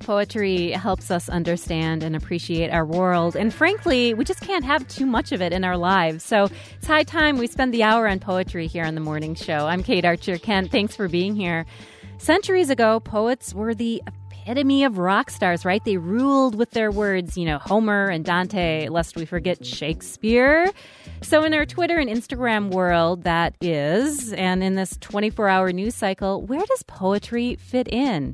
Poetry helps us understand and appreciate our world. And frankly, we just can't have too much of it in our lives. So it's high time we spend the hour on poetry here on The Morning Show. I'm Kate Archer. Kent, thanks for being here. Centuries ago, poets were the epitome of rock stars, right? They ruled with their words, Homer and Dante, lest we forget Shakespeare. So in our Twitter and Instagram world, that is, and in this 24-hour news cycle, where does poetry fit in?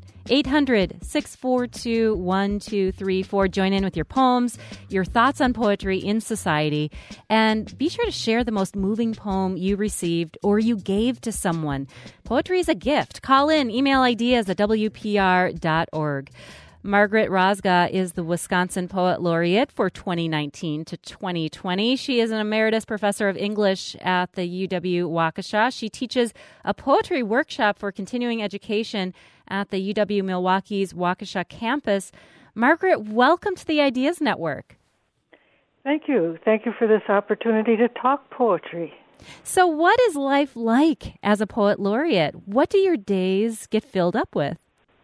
800-642-1234. Join in with your poems, your thoughts on poetry in society, and be sure to share the most moving poem you received or you gave to someone. Poetry is a gift. Call in, email ideas at WPR.org. Margaret Rosga is the Wisconsin Poet Laureate for 2019 to 2020. She is an emeritus professor of English at the UW-Waukesha. She teaches a poetry workshop for continuing education at the UW-Milwaukee's Waukesha campus. Margaret, welcome to the Ideas Network. Thank you. Thank you for this opportunity to talk poetry. So what is life like as a poet laureate? What do your days get filled up with?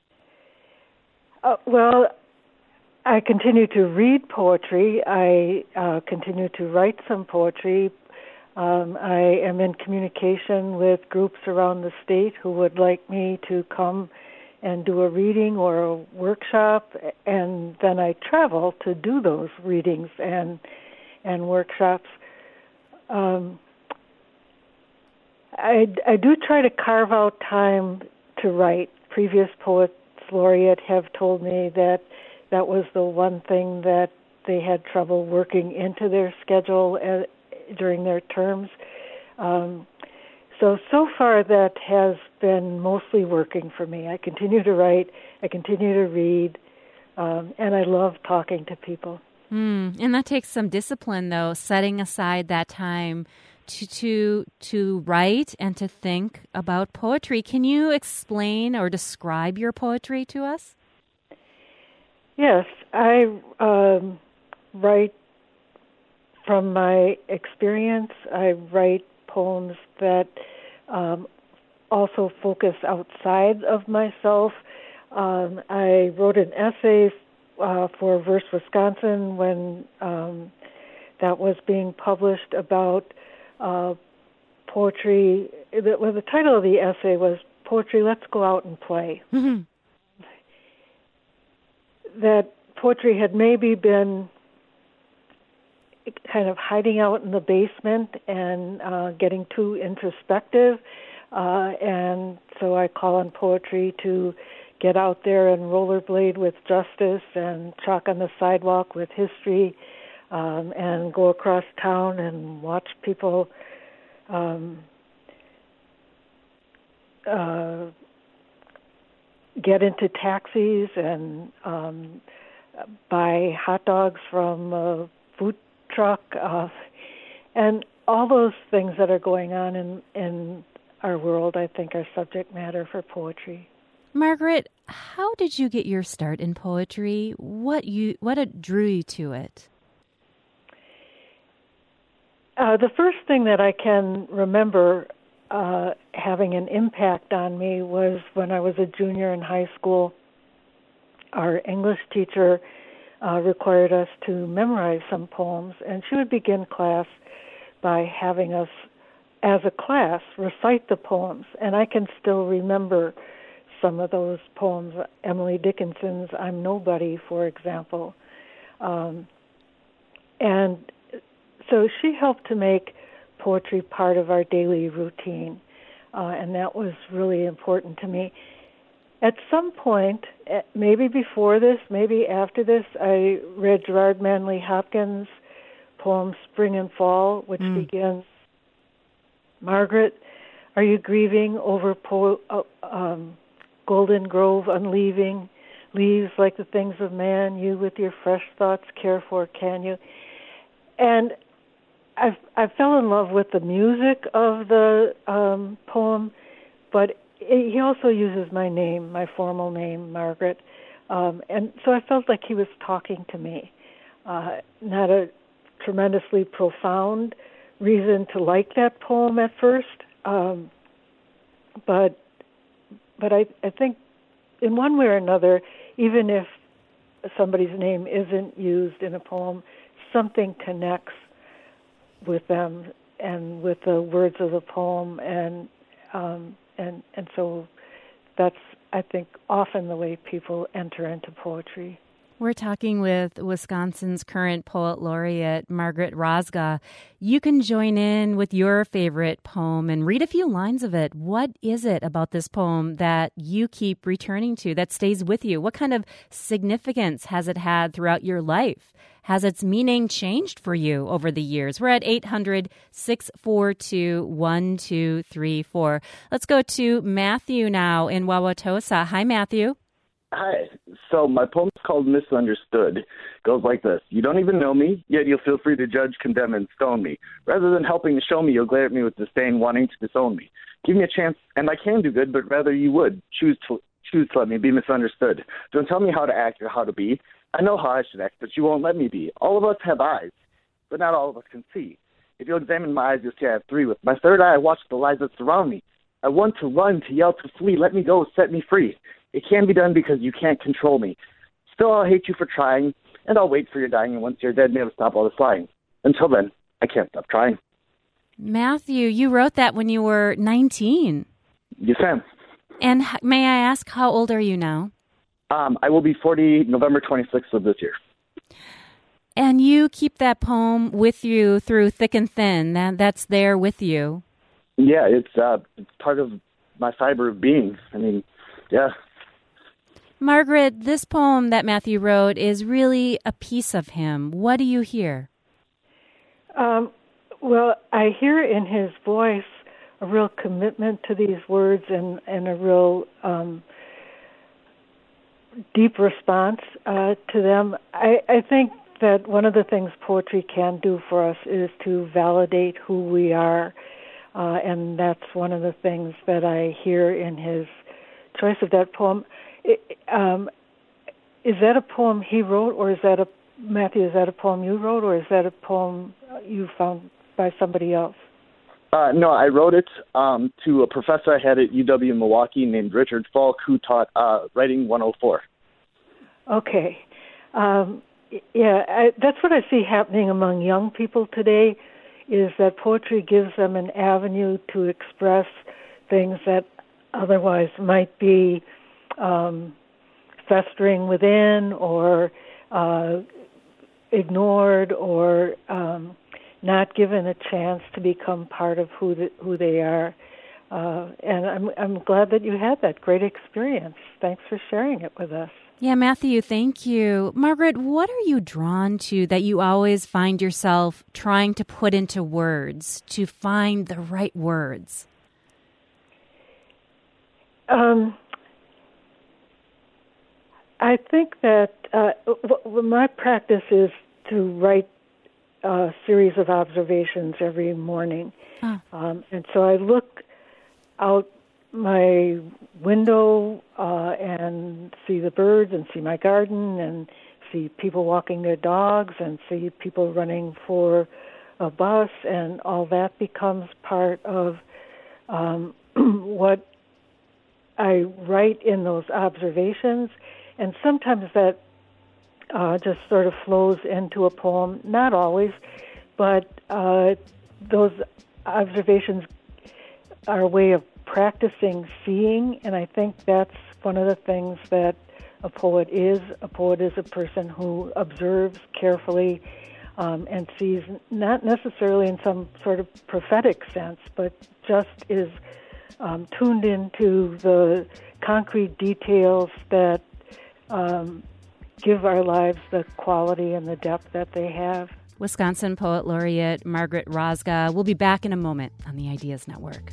Well, I continue to read poetry. I continue to write some poetry. I am in communication with groups around the state who would like me to come and do a reading or a workshop, and then I travel to do those readings and workshops. I do try to carve out time to write. Previous poets laureate have told me that was the one thing that they had trouble working into their schedule during their terms. So far that has been mostly working for me. I continue to write, I continue to read, and I love talking to people. And that takes some discipline, though, setting aside that time to write and to think about poetry. Can you explain or describe your poetry to us? Yes, I write from my experience. I write poems that also focus outside of myself. I wrote an essay for Verse Wisconsin when that was being published about poetry. The title of the essay was Poetry, Let's Go Out and Play. Mm-hmm. That poetry had maybe been kind of hiding out in the basement and getting too introspective. And so I call on poetry to get out there and rollerblade with justice and chalk on the sidewalk with history, and go across town and watch people get into taxis and buy hot dogs from a food truck, and all those things that are going on in our world, I think, are subject matter for poetry. Margaret, how did you get your start in poetry? What drew you to it? The first thing that I can remember having an impact on me was when I was a junior in high school. Our English teacher required us to memorize some poems, and she would begin class by having us, as a class, recite the poems. And I can still remember some of those poems, Emily Dickinson's I'm Nobody, for example. And so she helped to make poetry part of our daily routine, and that was really important to me. At some point, maybe before this, maybe after this, I read Gerard Manley Hopkins' poem Spring and Fall, which begins, Margaret, are you grieving over golden grove unleaving, leaves like the things of man, you with your fresh thoughts care for, can you? And I fell in love with the music of the poem, but he also uses my name, my formal name, Margaret, and so I felt like he was talking to me. Not a tremendously profound reason to like that poem at first, but I think in one way or another, even if somebody's name isn't used in a poem, something connects with them and with the words of the poem, and so that's, I think, often the way people enter into poetry. We're talking with Wisconsin's current poet laureate, Margaret Rosga. You can join in with your favorite poem and read a few lines of it. What is it about this poem that you keep returning to, that stays with you? What kind of significance has it had throughout your life? Has its meaning changed for you over the years? We're at 800-642-1234. Let's go to Matthew now in Wauwatosa. Hi, Matthew. Hi. So my poem's called Misunderstood. It goes like this. You don't even know me, yet you'll feel free to judge, condemn, and stone me. Rather than helping to show me, you'll glare at me with disdain, wanting to disown me. Give me a chance, and I can do good, but rather you would. Choose to let me be misunderstood. Don't tell me how to act or how to be. I know how I should act, but you won't let me be. All of us have eyes, but not all of us can see. If you'll examine my eyes, you'll see I have three. With my third eye, I watch the lies that surround me. I want to run, to yell, to flee. Let me go, set me free. It can be done because you can't control me. Still, I'll hate you for trying, and I'll wait for your dying, and once you're dead, maybe stop all this lying. Until then, I can't stop trying. Matthew, you wrote that when you were 19. Yes, ma'am. And may I ask, how old are you now? I will be 40 November 26th of this year. And you keep that poem with you through thick and thin. That's there with you. Yeah, it's part of my fiber of being. I mean, yeah. Margaret, this poem that Matthew wrote is really a piece of him. What do you hear? Well, I hear in his voice a real commitment to these words and a real deep response to them. I think that one of the things poetry can do for us is to validate who we are, and that's one of the things that I hear in his choice of that poem. Is that a poem he wrote, or is that Matthew, is that a poem you wrote, or is that a poem you found by somebody else? No, I wrote it to a professor I had at UW Milwaukee named Richard Falk, who taught Writing 104. Okay. That's what I see happening among young people today, is that poetry gives them an avenue to express things that otherwise might be festering within, or ignored, or not given a chance to become part of who they are. And I'm glad that you had that great experience. Thanks for sharing it with us. Yeah, Matthew, thank you. Margaret, what are you drawn to that you always find yourself trying to put into words, to find the right words? I think that my practice is to write a series of observations every morning. And so I look out my window and see the birds and see my garden and see people walking their dogs and see people running for a bus, and all that becomes part of what I write in those observations. And sometimes that just sort of flows into a poem, not always, but those observations are a way of practicing seeing, and I think that's one of the things that a poet is. A poet is a person who observes carefully and sees, not necessarily in some sort of prophetic sense, but just is tuned into the concrete details that give our lives the quality and the depth that they have. Wisconsin Poet Laureate Margaret Rosga. We'll be back in a moment on the Ideas Network.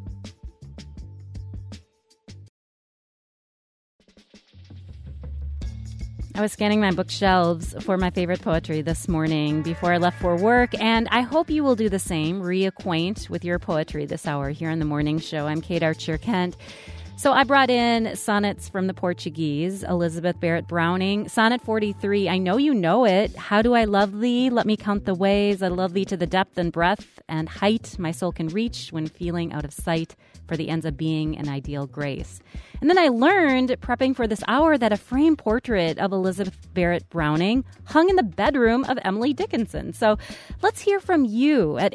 I was scanning my bookshelves for my favorite poetry this morning before I left for work, and I hope you will do the same, reacquaint with your poetry this hour here on The Morning Show. I'm Kate Archer-Kent. So I brought in sonnets from the Portuguese, Elizabeth Barrett Browning. Sonnet 43, I know you know it. How do I love thee? Let me count the ways. I love thee to the depth and breadth and height my soul can reach when feeling out of sight for the ends of being an ideal grace. And then I learned, prepping for this hour, that a framed portrait of Elizabeth Barrett Browning hung in the bedroom of Emily Dickinson. So let's hear from you at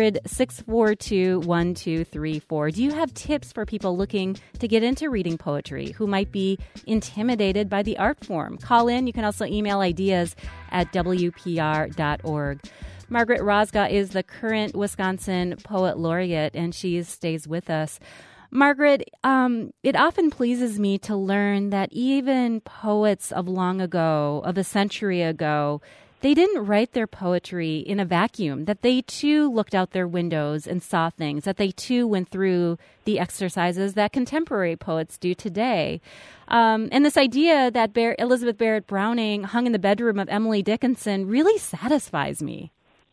800-642-1234. Do you have tips for people looking to get into reading poetry who might be intimidated by the art form? Call in. You can also email ideas at WPR.org. Margaret Rosga is the current Wisconsin Poet Laureate, and she stays with us. Margaret, it often pleases me to learn that even poets of long ago, of a century ago, they didn't write their poetry in a vacuum, that they too looked out their windows and saw things, that they too went through the exercises that contemporary poets do today. And this idea that Elizabeth Barrett Browning hung in the bedroom of Emily Dickinson really satisfies me.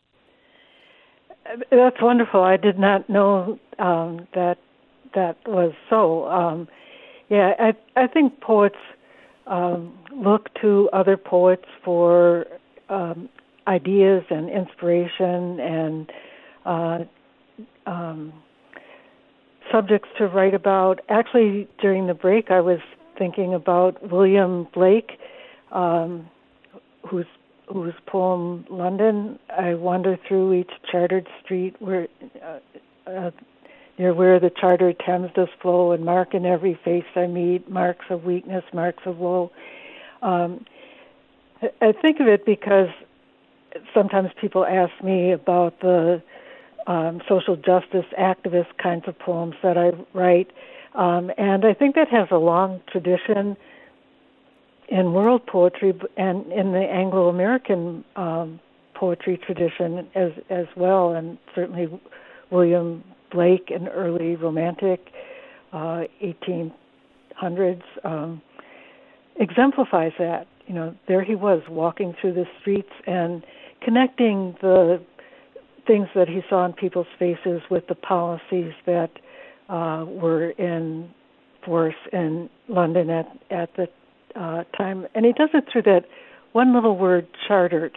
That's wonderful. I did not know that was so. I think poets look to other poets for ideas and inspiration and subjects to write about. Actually, during the break, I was thinking about William Blake, whose poem "London." I wander through each chartered street where near where the chartered Thames does flow, and mark in every face I meet marks of weakness, marks of woe. I think of it because sometimes people ask me about the social justice activist kinds of poems that I write, and I think that has a long tradition in world poetry and in the Anglo-American poetry tradition as well, and certainly William Blake, an early romantic, 1800s, exemplifies that. You know, there he was walking through the streets and connecting the things that he saw in people's faces with the policies that were in force in London at the time. And he does it through that one little word, chartered.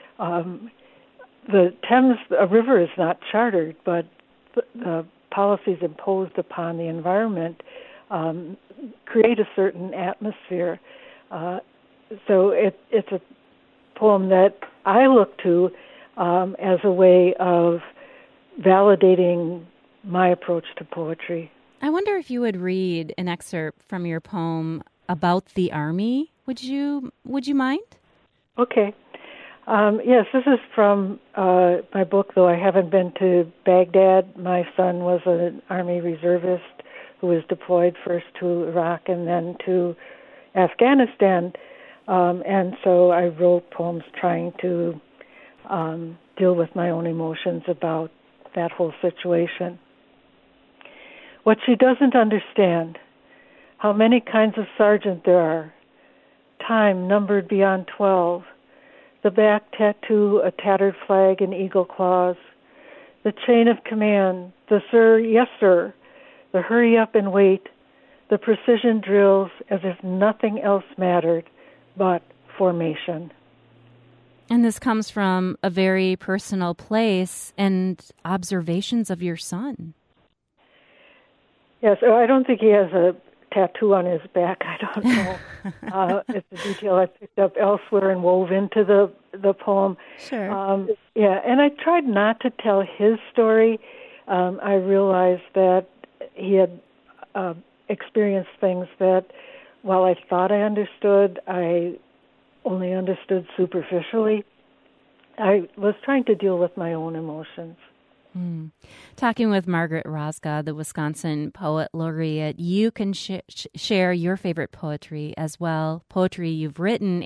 The Thames, a river, is not chartered, but the policies imposed upon the environment create a certain atmosphere. So it's a poem that I look to as a way of validating my approach to poetry. I wonder if you would read an excerpt from your poem about the Army. Would you mind? Okay. Yes, this is from my book, though I haven't been to Baghdad. My son was an Army reservist who was deployed first to Iraq and then to Afghanistan. And so I wrote poems trying to deal with my own emotions about that whole situation. What she doesn't understand, how many kinds of sergeant there are, time numbered beyond 12, the back tattoo, a tattered flag and eagle claws, the chain of command, the sir, yes sir, the hurry up and wait, the precision drills as if nothing else mattered but formation. And this comes from a very personal place and observations of your son. Yes, I don't think he has a tattoo on his back. I don't know. It's a detail I picked up elsewhere and wove into the poem. Sure. And I tried not to tell his story. I realized that he had experienced things that, while I thought I understood, I only understood superficially. I was trying to deal with my own emotions. Talking with Margaret Rosga, the Wisconsin Poet Laureate. You can share your favorite poetry as well. Poetry you've written,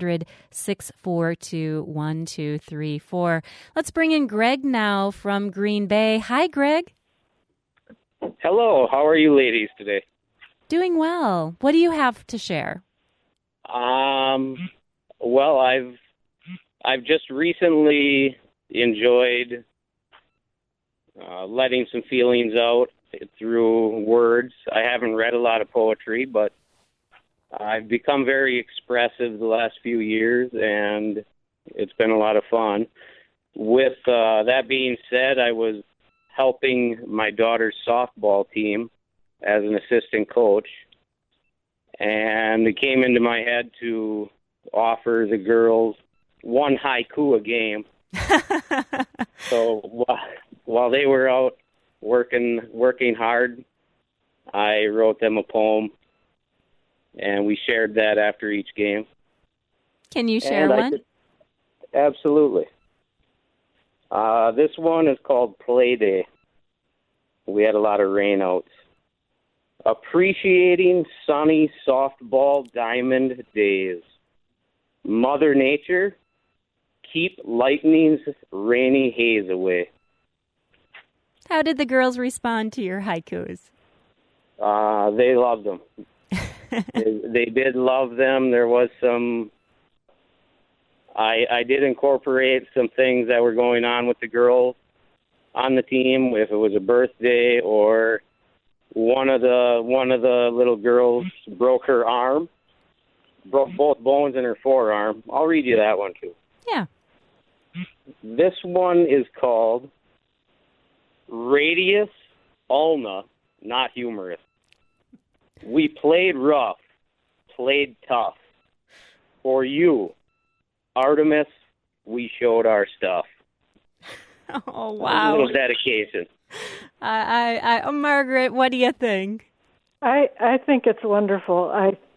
800-642-1234. Let's bring in Greg now from Green Bay. Hi, Greg. Hello. How are you ladies today? Doing well. What do you have to share? Well, I've just recently enjoyed letting some feelings out through words. I haven't read a lot of poetry, but I've become very expressive the last few years, and it's been a lot of fun. With that being said, I was helping my daughter's softball team as an assistant coach, and it came into my head to offer the girls one haiku a game. So while they were out working hard, I wrote them a poem, and we shared that after each game. Can you share one? Absolutely. This one is called Play Day. We had a lot of rainouts. Appreciating sunny softball diamond days. Mother Nature, keep lightning's rainy haze away. How did the girls respond to your haikus? They loved them. They did love them. There was some... I did incorporate some things that were going on with the girls on the team. If it was a birthday or one of the little girls broke her arm, broke both bones in her forearm. I'll read you that one too. Yeah. This one is called Radius Ulna, not humorous. We played rough, played tough. For you, Artemis, we showed our stuff. Oh, wow. A little dedication. Margaret, what do you think? I think it's wonderful.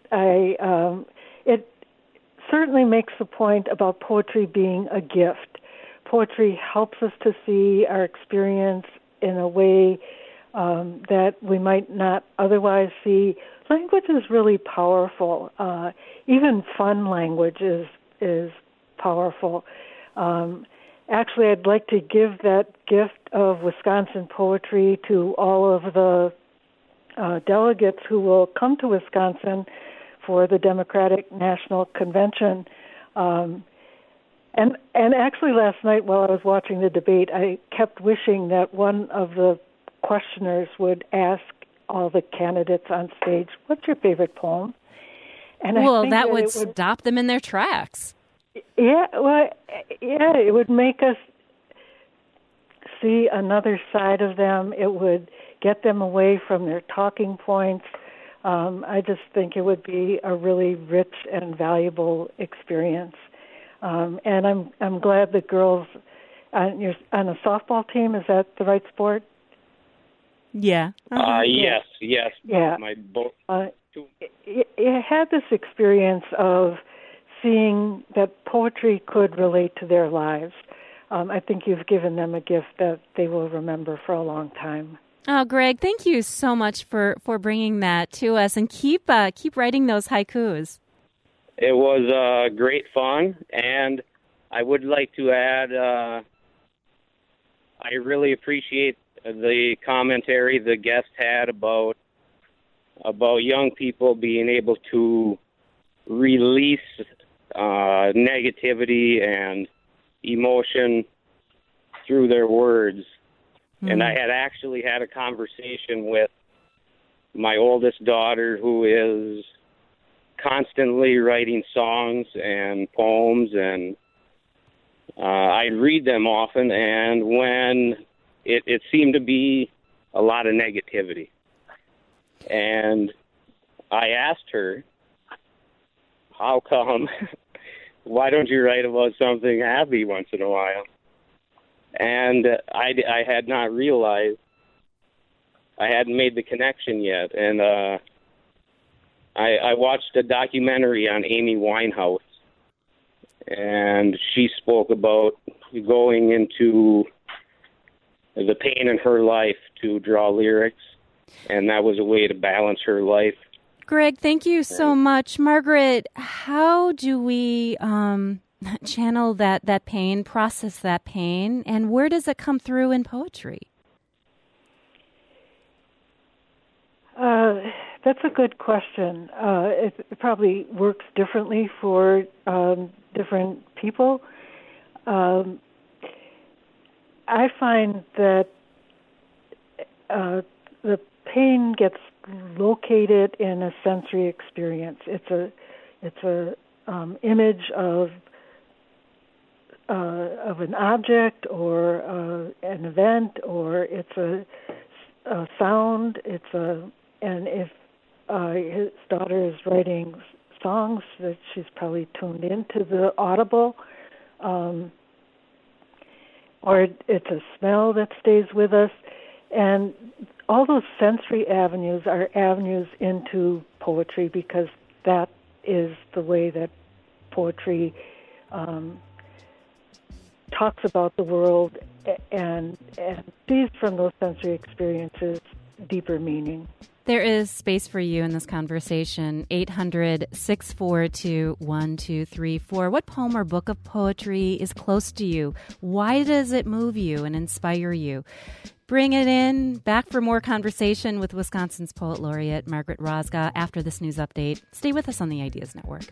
It certainly makes the point about poetry being a gift. Poetry helps us to see our experience in a way that we might not otherwise see. Language is really powerful. Even fun language is powerful. Actually, I'd like to give that gift of Wisconsin poetry to all of the delegates who will come to Wisconsin for the Democratic National Convention. And actually last night while I was watching the debate, I kept wishing that one of the questioners would ask all the candidates on stage, what's your favorite poem? And well, I think that would stop them in their tracks. Yeah, it would make us see another side of them. It would get them away from their talking points. I just think it would be a really rich and valuable experience. And I'm glad the girls on a softball team. Is that the right sport? Yeah. Yes. Yeah. It had this experience of seeing that poetry could relate to their lives. I think you've given them a gift that they will remember for a long time. Oh, Greg, thank you so much for bringing that to us, and keep writing those haikus. It was great fun, and I would like to add, I really appreciate the commentary the guest had about young people being able to release negativity and emotion through their words. And I had actually had a conversation with my oldest daughter, who is constantly writing songs and poems, and I'd read them often, and when it seemed to be a lot of negativity. And I asked her, how come, why don't you write about something happy once in a while? And I had not realized, I hadn't made the connection yet. And I watched a documentary on Amy Winehouse, and she spoke about going into the pain in her life to draw lyrics, and that was a way to balance her life. Greg, thank you so much. Margaret, how do we channel that pain, process that pain, and where does it come through in poetry? That's a good question. It probably works differently for different people. I find that the pain gets located in a sensory experience. It's a image of an object or an event, or it's a sound. And if his daughter is writing songs, that she's probably tuned into the audible, or it's a smell that stays with us. And all those sensory avenues are avenues into poetry, because that is the way that poetry talks about the world and sees from those sensory experiences deeper meaning. There is space for you in this conversation. 800-642-1234. What poem or book of poetry is close to you? Why does it move you and inspire you? Bring it in. Back for more conversation with Wisconsin's Poet Laureate, Margaret Rosga, after this news update. Stay with us on the Ideas Network.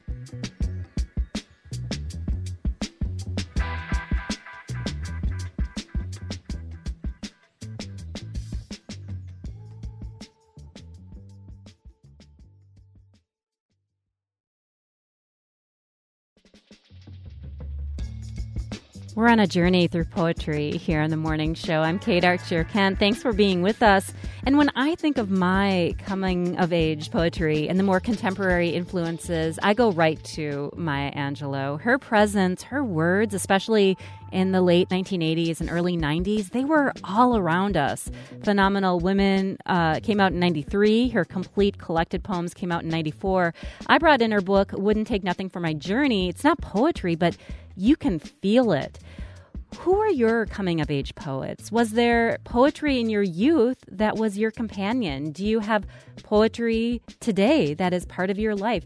We're on a journey through poetry here on the morning show. I'm Kate Archer-Kent. Thanks for being with us. And when I think of my coming-of-age poetry and the more contemporary influences, I go right to Maya Angelou. Her presence, her words, especially in the late 1980s and early 90s, they were all around us. Phenomenal Women came out in 93. Her complete collected poems came out in 94. I brought in her book, Wouldn't Take Nothing for My Journey. It's not poetry, but you can feel it. Who are your coming-of-age poets? Was there poetry in your youth that was your companion? Do you have poetry today that is part of your life?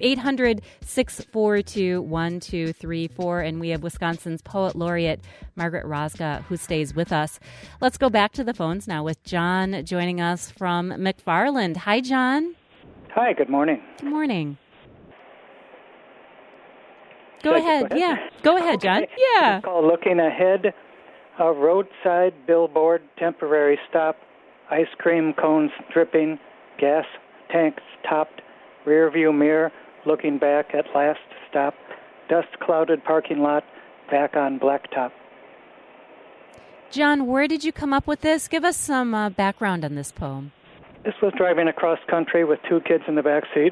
800-642-1234, and we have Wisconsin's Poet Laureate, Margaret Rosga, who stays with us. Let's go back to the phones now with John joining us from McFarland. Hi, John. Hi, good morning. Good morning. Go ahead. Yeah. Go ahead, John. Okay. Yeah. It's called Looking Ahead. A roadside billboard, temporary stop, ice cream cones dripping, gas tanks topped, rear view mirror, looking back at last stop, dust-clouded parking lot, back on blacktop. John, where did you come up with this? Give us some background on this poem. This was driving across country with two kids in the back seat.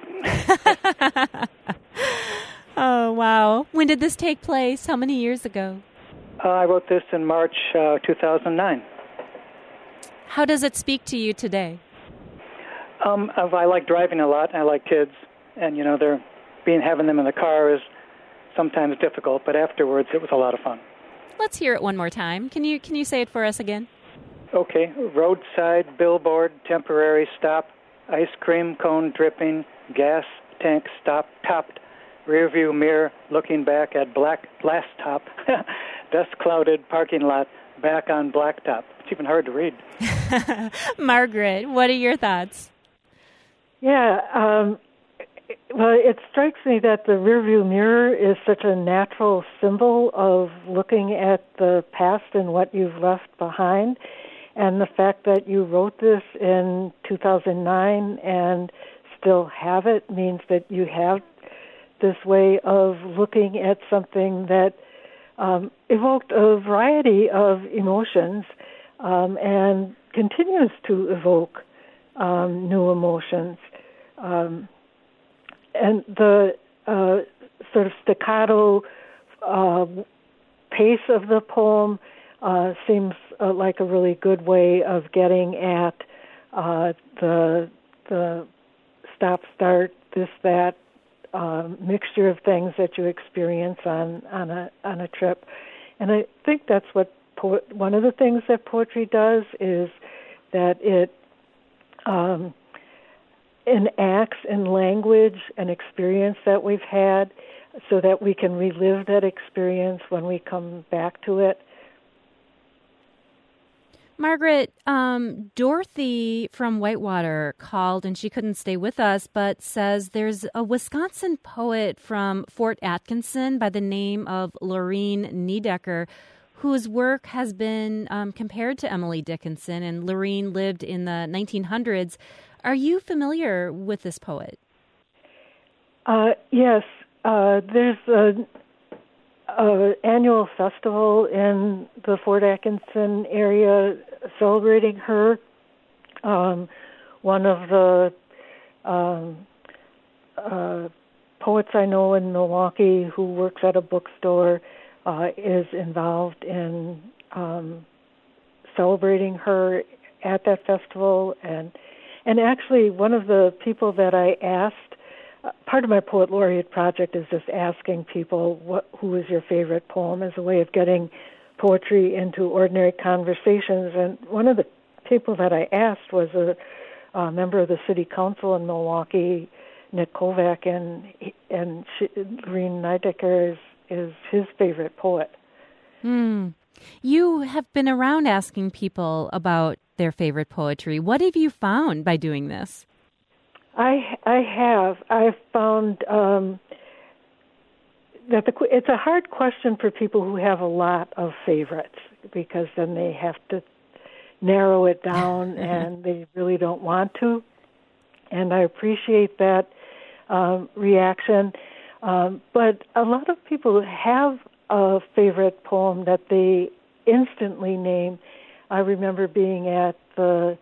Oh, wow. When did this take place? How many years ago? I wrote this in March 2009. How does it speak to you today? I like driving a lot. I like kids. And, having them in the car is sometimes difficult, but afterwards it was a lot of fun. Let's hear it one more time. Can you say it for us again? Okay. Roadside billboard, temporary stop, ice cream cone dripping, gas tank topped, rearview mirror looking back at blast top, dust-clouded parking lot, back on blacktop. It's even hard to read. Margaret, what are your thoughts? Yeah, well, it strikes me that the rearview mirror is such a natural symbol of looking at the past and what you've left behind. And the fact that you wrote this in 2009 and still have it means that you have this way of looking at something that evoked a variety of emotions and continues to evoke new emotions. And the sort of staccato pace of the poem seems like a really good way of getting at the stop-start, this, that, mixture of things that you experience on a trip. And I think that's what one of the things that poetry does is that it enacts in language an experience that we've had so that we can relive that experience when we come back to it. Margaret, Dorothy from Whitewater called, and she couldn't stay with us, but says there's a Wisconsin poet from Fort Atkinson by the name of Laureen Niedecker whose work has been compared to Emily Dickinson, and Lorene lived in the 1900s. Are you familiar with this poet? Yes. There's an annual festival in the Fort Atkinson area celebrating her. One of the poets I know in Milwaukee who works at a bookstore is involved in celebrating her at that festival. And actually, one of the people that I asked, part of my Poet Laureate project is just asking people who is your favorite poem as a way of getting poetry into ordinary conversations. And one of the people that I asked was a member of the city council in Milwaukee, Nick Kovac, and Lorene Niedecker is his favorite poet. You have been around asking people about their favorite poetry. What have you found by doing this? I have. I've found that it's a hard question for people who have a lot of favorites, because then they have to narrow it down and they really don't want to. And I appreciate that reaction. But a lot of people have a favorite poem that they instantly name. I remember being at it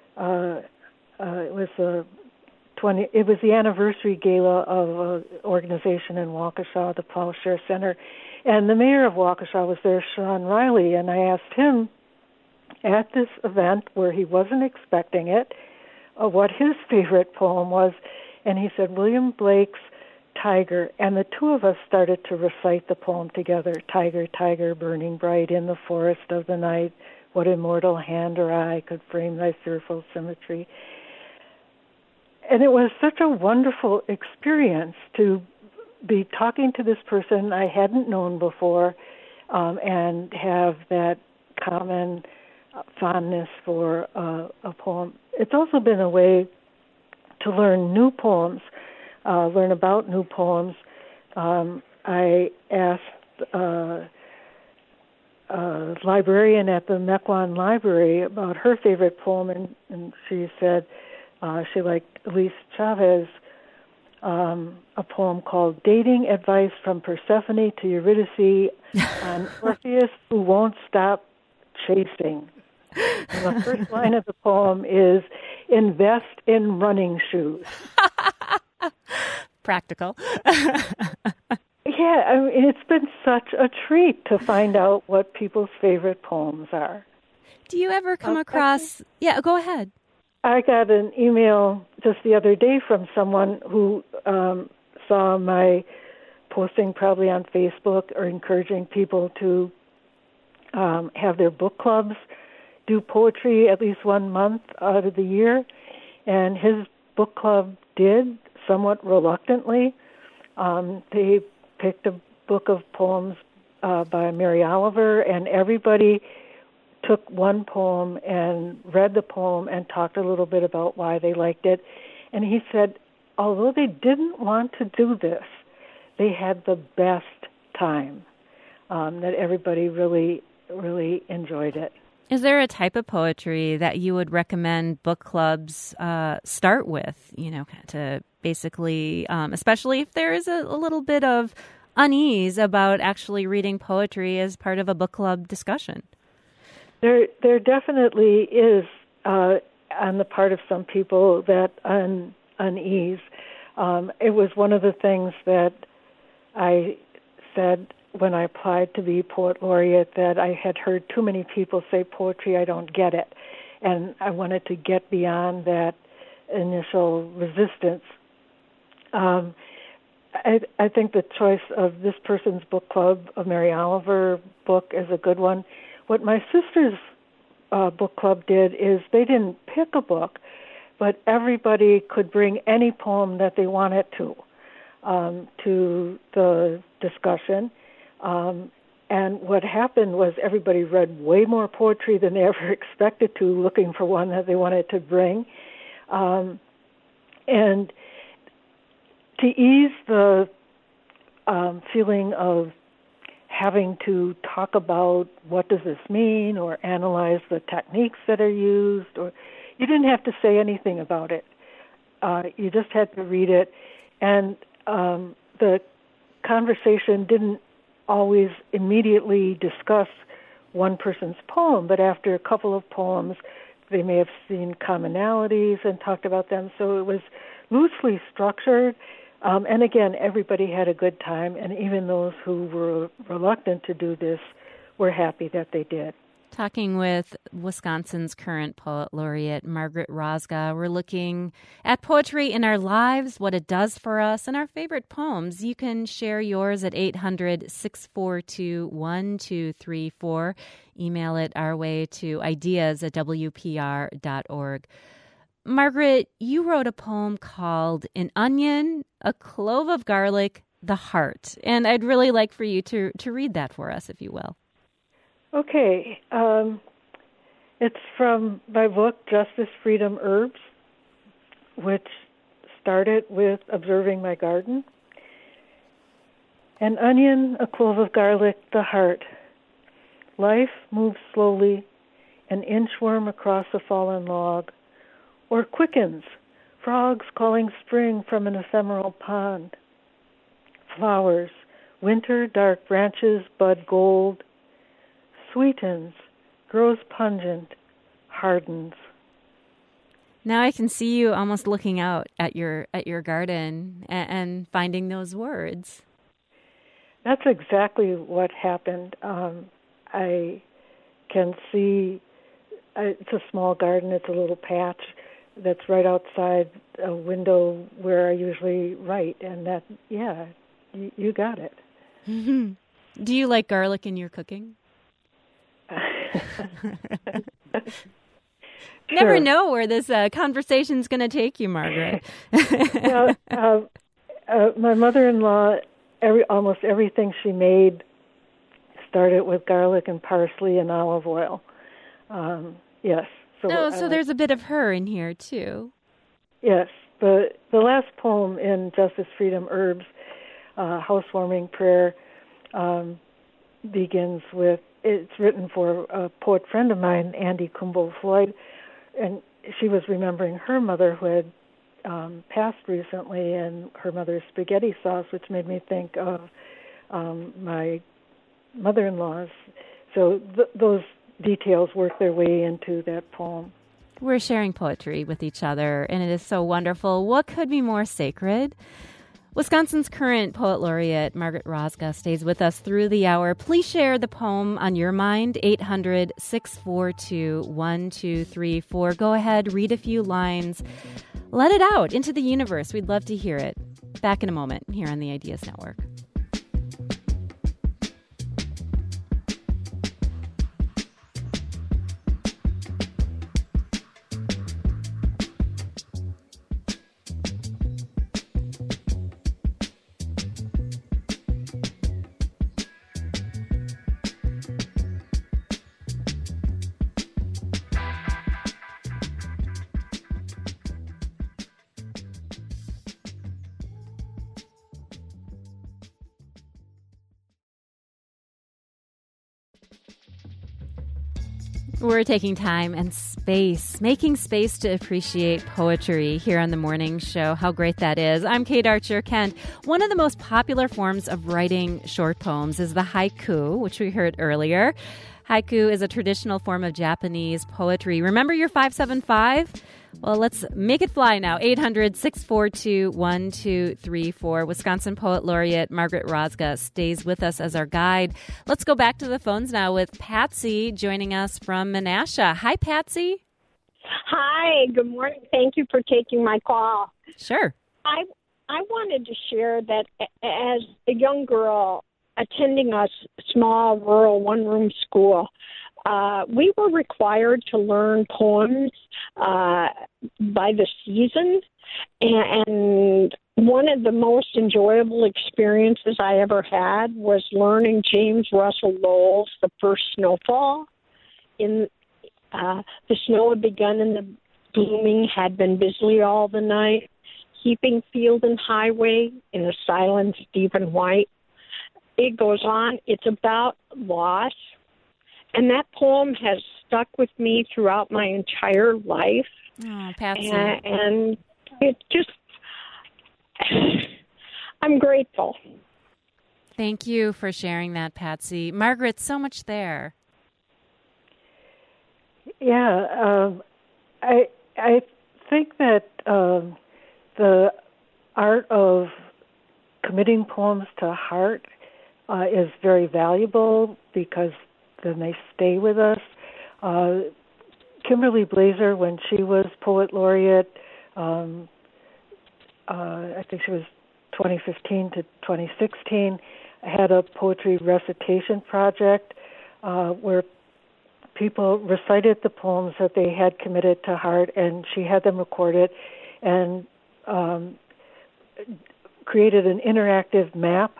was the anniversary gala of an organization in Waukesha, the Plowshare Center, and the mayor of Waukesha was there, Sean Riley, and I asked him at this event where he wasn't expecting it what his favorite poem was, and he said William Blake's Tiger, and the two of us started to recite the poem together. Tiger, tiger, burning bright in the forest of the night, what immortal hand or eye could frame thy fearful symmetry? And it was such a wonderful experience to be talking to this person I hadn't known before, and have that common fondness for a poem. It's also been a way to learn new poems, learn about new poems. I asked a librarian at the Mequon Library about her favorite poem, and she said she liked Elise Chavez, a poem called Dating Advice from Persephone to Eurydice on Orpheus who won't stop chasing. And the first line of the poem is, invest in running shoes. Practical. Yeah, I mean, it's been such a treat to find out what people's favorite poems are. Do you ever come across... Yeah, go ahead. I got an email just the other day from someone who saw my posting probably on Facebook or encouraging people to have their book clubs do poetry at least 1 month out of the year. And his book club did, somewhat reluctantly. They picked a book of poems by Mary Oliver, and everybody took one poem and read the poem and talked a little bit about why they liked it. And he said, although they didn't want to do this, they had the best time, that everybody really, really enjoyed it. Is there a type of poetry that you would recommend book clubs start with, to basically, especially if there is a little bit of unease about actually reading poetry as part of a book club discussion? There definitely is, on the part of some people, that unease. It was one of the things that I said when I applied to be Poet Laureate, that I had heard too many people say poetry, I don't get it. And I wanted to get beyond that initial resistance. I think the choice of this person's book club, a Mary Oliver book, is a good one. What my sister's book club did is they didn't pick a book, but everybody could bring any poem that they wanted to the discussion. And what happened was everybody read way more poetry than they ever expected to, looking for one that they wanted to bring. And to ease the feeling of having to talk about what does this mean or analyze the techniques that are used, or you didn't have to say anything about it. You just had to read it, and the conversation didn't always immediately discuss one person's poem, but after a couple of poems, they may have seen commonalities and talked about them. So it was loosely structured. And again, everybody had a good time, and even those who were reluctant to do this were happy that they did. Talking with Wisconsin's current poet laureate, Margaret Rosga. We're looking at poetry in our lives, what it does for us, and our favorite poems. You can share yours at 800-642-1234. Email it our way to ideas@wpr.org. Margaret, you wrote a poem called An Onion, a Clove of Garlic, the Heart. And I'd really like for you to read that for us, if you will. Okay. It's from my book, Justice, Freedom, Herbs, which started with observing my garden. An onion, a clove of garlic, the heart. Life moves slowly, an inchworm across a fallen log, or quickens, frogs calling spring from an ephemeral pond. Flowers, winter, dark branches bud gold, sweetens, grows pungent, hardens. Now I can see you almost looking out at your garden and finding those words. That's exactly what happened. I can see, it's a small garden, it's a little patch that's right outside a window where I usually write, and that, yeah, you got it. Do you like garlic in your cooking? Never know where this conversation's going to take you, Margaret. My mother-in-law, almost everything she made started with garlic and parsley and olive oil. Yes. So there's a bit of her in here too. Yes. The last poem in Justice, Freedom, Herbs, Housewarming Prayer, begins with, it's written for a poet friend of mine, Andy Kumbo Floyd, and she was remembering her mother who had passed recently, and her mother's spaghetti sauce, which made me think of my mother-in-law's. So those details work their way into that poem. We're sharing poetry with each other, and it is so wonderful. What could be more sacred? Wisconsin's current poet laureate, Margaret Rosga, stays with us through the hour. Please share the poem on your mind, 800-642-1234. Go ahead, read a few lines. Let it out into the universe. We'd love to hear it. Back in a moment here on the Ideas Network. We're taking time and space, making space to appreciate poetry here on the morning show. How great that is. I'm Kate Archer-Kent. One of the most popular forms of writing short poems is the haiku, which we heard earlier. Haiku is a traditional form of Japanese poetry. Remember your 575? Well, let's make it fly now. 800-642-1234. Wisconsin Poet Laureate Margaret Rosga stays with us as our guide. Let's go back to the phones now with Patsy joining us from Menasha. Hi, Patsy. Hi, good morning. Thank you for taking my call. Sure. I wanted to share that as a young girl attending a small rural one-room school, we were required to learn poems by the season, and one of the most enjoyable experiences I ever had was learning James Russell Lowell's The First Snowfall. The snow had begun and the blooming had been busily all the night, heaping field and highway in a silence deep and white. it goes on. It's about loss. And that poem has stuck with me throughout my entire life. Oh, Patsy. And it just, I'm grateful. Thank you for sharing that, Patsy. Margaret, so much there. Yeah, I think that the art of committing poems to heart is very valuable because then they stay with us. Kimberly Blazer, when she was Poet Laureate, I think she was 2015 to 2016, had a poetry recitation project where people recited the poems that they had committed to heart, and she had them recorded and created an interactive map.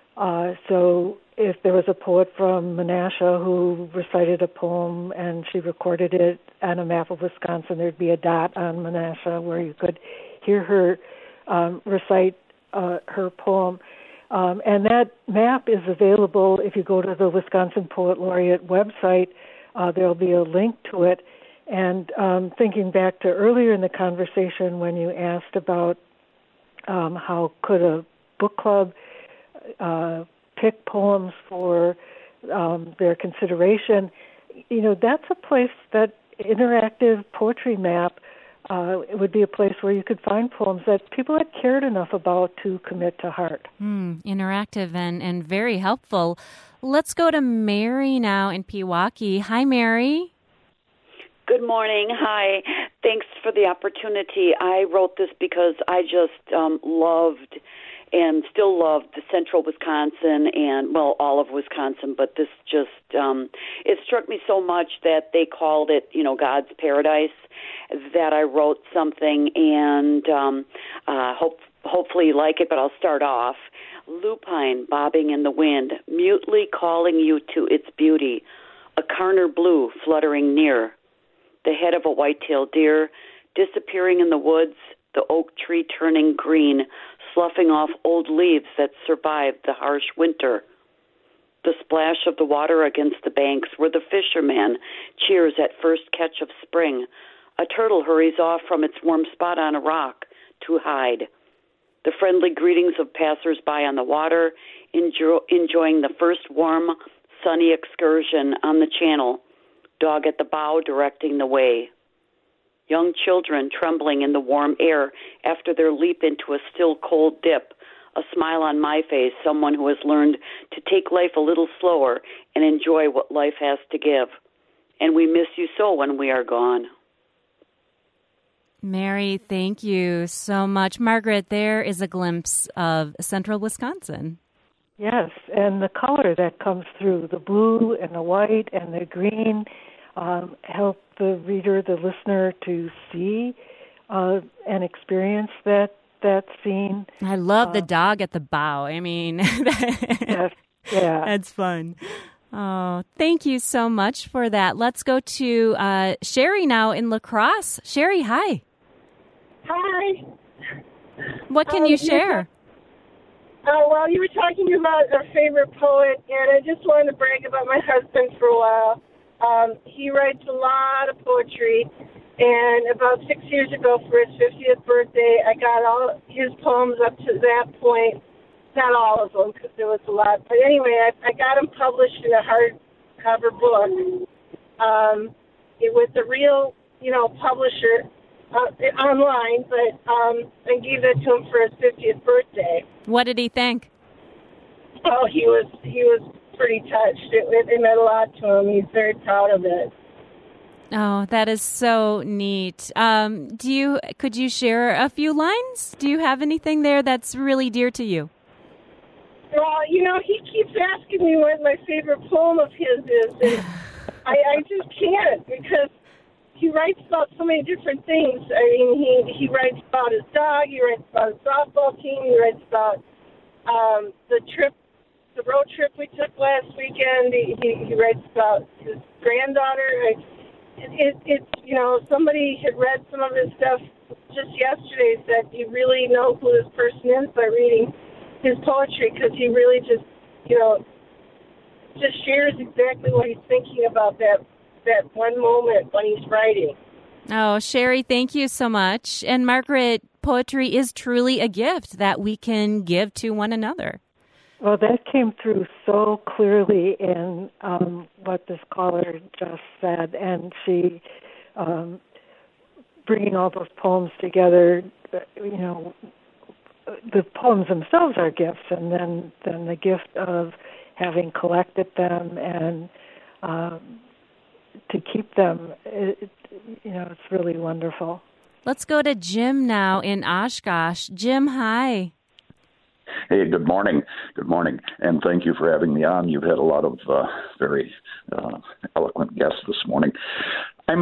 So if there was a poet from Menasha who recited a poem and she recorded it on a map of Wisconsin, there'd be a dot on Menasha where you could hear her recite her poem. And that map is available if you go to the Wisconsin Poet Laureate website. There'll be a link to it. And thinking back to earlier in the conversation when you asked about how could a book club pick poems for their consideration, that's a place, that interactive poetry map it would be a place where you could find poems that people had cared enough about to commit to heart. Interactive and very helpful. Let's go to Mary now in Pewaukee. Hi, Mary. Good morning. Hi. Thanks for the opportunity. I wrote this because I just loved and still love the central Wisconsin and, well, all of Wisconsin, but this just, it struck me so much that they called it, God's paradise, that I wrote something, and hopefully you like it, but I'll start off. Lupine bobbing in the wind, mutely calling you to its beauty, a Karner blue fluttering near, the head of a white-tailed deer disappearing in the woods, the oak tree turning green, sloughing off old leaves that survived the harsh winter. The splash of the water against the banks where the fisherman cheers at first catch of spring. A turtle hurries off from its warm spot on a rock to hide. The friendly greetings of passers-by on the water, enjoying the first warm, sunny excursion on the channel. Dog at the bow directing the way. Young children trembling in the warm air after their leap into a still cold dip, a smile on my face, someone who has learned to take life a little slower and enjoy what life has to give. And we miss you so when we are gone. Mary, thank you so much. Margaret, there is a glimpse of central Wisconsin. Yes, and the color that comes through, the blue and the white and the green, help the reader, the listener, to see and experience that scene. I love the dog at the bow. I mean, yes, yeah, that's fun. Oh, thank you so much for that. Let's go to Sherry now in La Crosse. Sherry, hi. Hi. What can you share? Well, you were talking about our favorite poet, and I just wanted to brag about my husband for a while. He writes a lot of poetry, and about 6 years ago for his 50th birthday, I got all his poems up to that point. Not all of them, because there was a lot. But anyway, I got them published in a hardcover book with the real, publisher online, but I gave that to him for his 50th birthday. What did he think? Oh, he was pretty touched. It meant a lot to him. He's very proud of it. Oh, that is so neat. Could you share a few lines? Do you have anything there that's really dear to you? Well, he keeps asking me what my favorite poem of his is, and I just can't, because he writes about so many different things. I mean, he writes about his dog, he writes about his softball team, he writes about the road trip we took last weekend. He writes about his granddaughter. Somebody had read some of his stuff just yesterday, said you really know who this person is by reading his poetry, because he really just just shares exactly what he's thinking about that one moment when he's writing. Oh, Sherry, thank you so much. And Margaret, poetry is truly a gift that we can give to one another. Well, that came through so clearly in what this caller just said, and she, bringing all those poems together, the poems themselves are gifts, and then the gift of having collected them and to keep them, it's really wonderful. Let's go to Jim now in Oshkosh. Jim, hi. Hey, good morning. Good morning, and thank you for having me on. You've had a lot of very eloquent guests this morning. I'm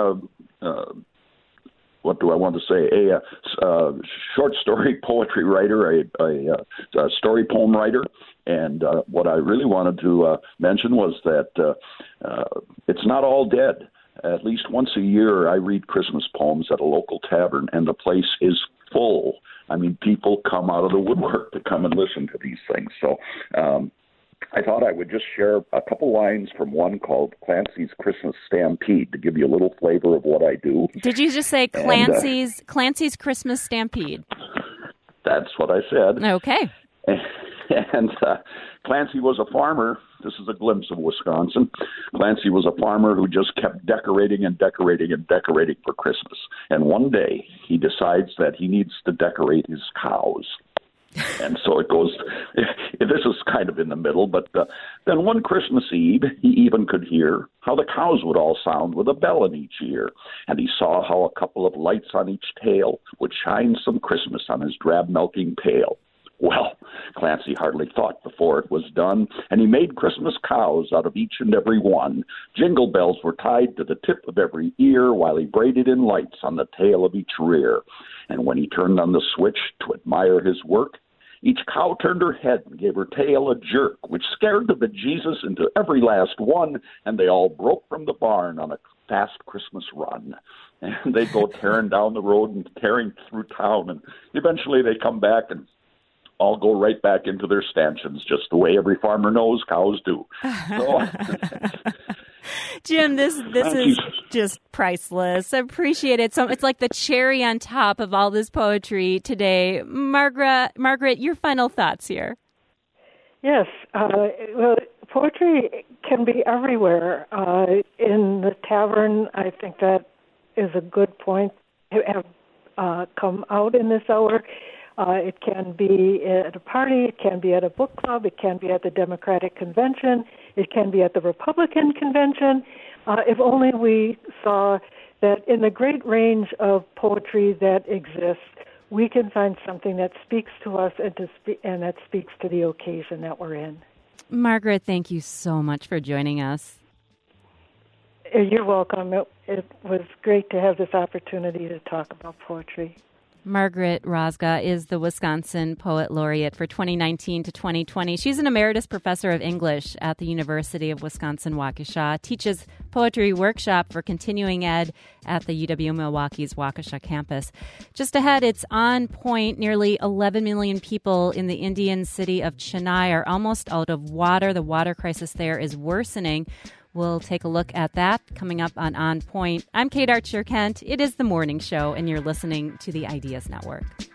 what do I want to say? A short story poetry writer, a story poem writer, and what I really wanted to mention was that it's not all dead. At least once a year, I read Christmas poems at a local tavern, and the place is full. I mean, people come out of the woodwork to come and listen to these things. So I thought I would just share a couple lines from one called Clancy's Christmas Stampede to give you a little flavor of what I do. Did you just say Clancy's Christmas Stampede? That's what I said. Okay. And Clancy was a farmer. This is a glimpse of Wisconsin. Clancy was a farmer who just kept decorating and decorating and decorating for Christmas. And one day he decides that he needs to decorate his cows. And so it goes, this is kind of in the middle, but then one Christmas Eve, he even could hear how the cows would all sound with a bell in each ear. And he saw how a couple of lights on each tail would shine some Christmas on his drab milking pail. Well, Clancy hardly thought before it was done, and he made Christmas cows out of each and every one. Jingle bells were tied to the tip of every ear while he braided in lights on the tail of each rear. And when he turned on the switch to admire his work, each cow turned her head and gave her tail a jerk, which scared the bejesus into every last one, and they all broke from the barn on a fast Christmas run. And they'd go tearing down the road and tearing through town, and eventually they come back and all go right back into their stanchions, just the way every farmer knows cows do. So, Jim, this is just priceless. I appreciate it. So it's like the cherry on top of all this poetry today. Margaret, your final thoughts here. Yes. Well, poetry can be everywhere. In the tavern, I think that is a good point to have come out in this hour. It can be at a party, it can be at a book club, it can be at the Democratic Convention, it can be at the Republican Convention. If only we saw that in the great range of poetry that exists, we can find something that speaks to us and that speaks to the occasion that we're in. Margaret, thank you so much for joining us. You're welcome. It was great to have this opportunity to talk about poetry. Margaret Rosga is the Wisconsin Poet Laureate for 2019 to 2020. She's an emeritus professor of English at the University of Wisconsin-Waukesha, teaches poetry workshop for continuing ed at the UW-Milwaukee's Waukesha campus. Just ahead, it's On Point. Nearly 11 million people in the Indian city of Chennai are almost out of water. The water crisis there is worsening. We'll take a look at that coming up on Point. I'm Kate Archer-Kent. It is the morning show, and you're listening to the Ideas Network.